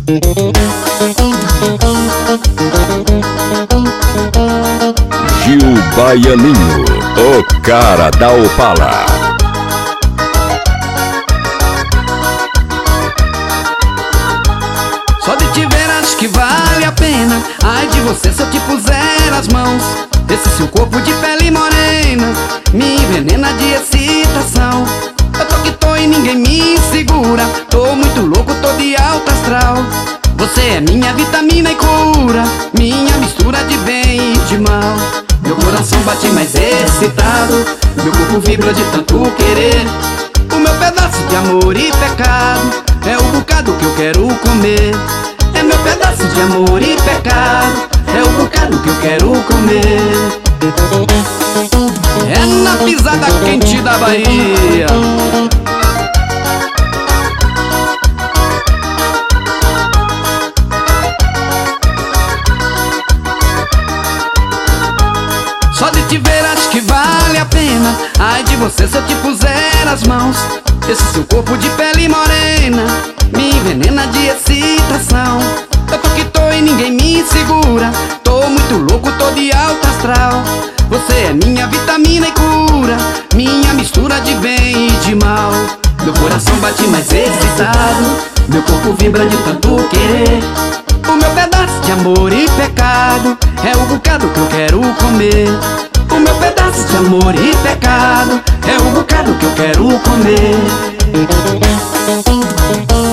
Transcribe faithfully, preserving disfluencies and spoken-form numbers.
Gil Baianinho, o cara da Opala. Só de te ver acho que vale a pena. Ai de você se eu te puser as mãos. Esse seu corpo de pele morena me envenena de excitação. Eu tô que tô e ninguém me segura. Tô muito louco, tô de alto astral. Você é minha vitamina e cura, minha mistura de bem e de mal. Meu coração bate mais excitado, meu corpo vibra de tanto querer. O meu pedaço de amor e pecado é o bocado que eu quero comer. É meu pedaço de amor e pecado é o bocado que eu quero comer. É na pisada quente da Bahia. Só de te ver acho que vale a pena. Ai de você se eu te puser as mãos. Esse seu corpo de pele morena me envenena de excitação. Eu tô que tô e ninguém me segura. Tô muito louco, tô de alto astral. Você é minha vitamina e cura, minha mistura de bem e de mal. Meu coração bate mais excitado, meu corpo vibra de tanto querer. O meu pedaço de amor e pecado é o bocado que eu quero comer. O meu pedaço de amor e pecado é o bocado que eu quero comer.